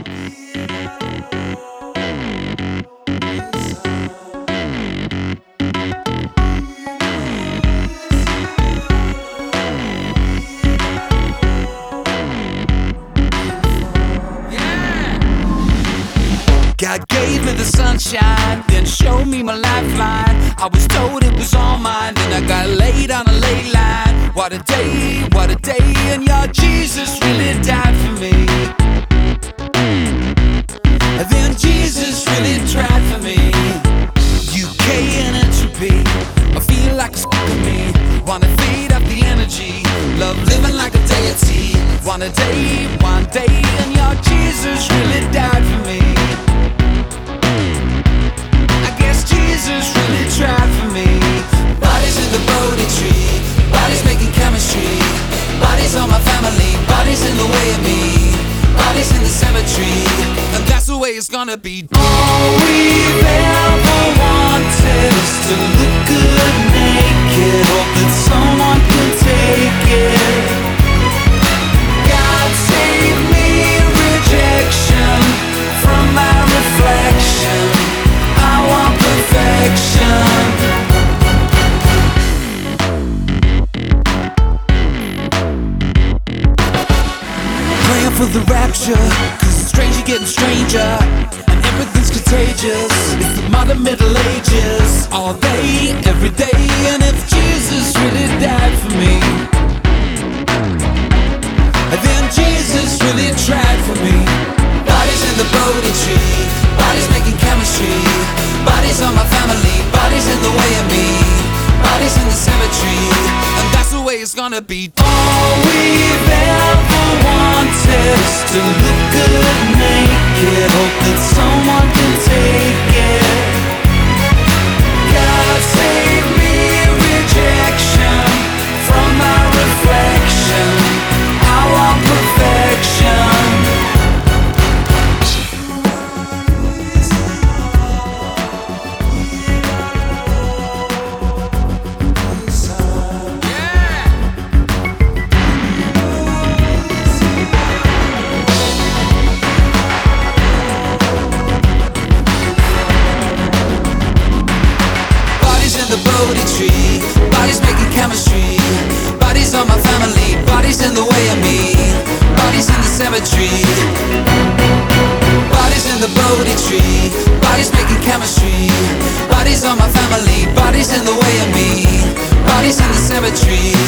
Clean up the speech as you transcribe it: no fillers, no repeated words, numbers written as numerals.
God gave me the sunshine, then showed me my lifeline. I was told it was all mine, then I got laid on a ley line. What a day, and your Jesus really died for me. And then Jesus really tried for me. UK and entropy, I feel like it's f***ing me. Wanna feed up the energy, love living like a deity. One day, and your Jesus really died for me. Jesus really tried for me. Bodies in the Bodhi tree, bodies making chemistry. Bodies on my family, bodies in the way of me. Bodies in the cemetery, and that's the way it's gonna be. All we've ever wanted is to look good naked. Hope that someone can take it. God save me rejection from my reflection. I want perfection. Praying for the rapture, cause it's strange getting stranger, and everything's contagious. It's the modern Middle Ages, all day, every day. And if Jesus really died for me, and then Jesus really tried for me. Bodies in the Bodhi tree, bodies making chemistry. Bodies on my family, bodies in the way of me. Bodies in the cemetery, and that's the way it's gonna be. All we've ever wanted is to look good naked. Hope that someone can take it. God save me rejection from my reflection. I want perfection. Tree. Bodies making chemistry. Bodies on my family. Bodies in the way of me. Bodies in the cemetery. Bodies in the Bodhi tree. Bodies making chemistry. Bodies on my family. Bodies in the way of me. Bodies in the cemetery.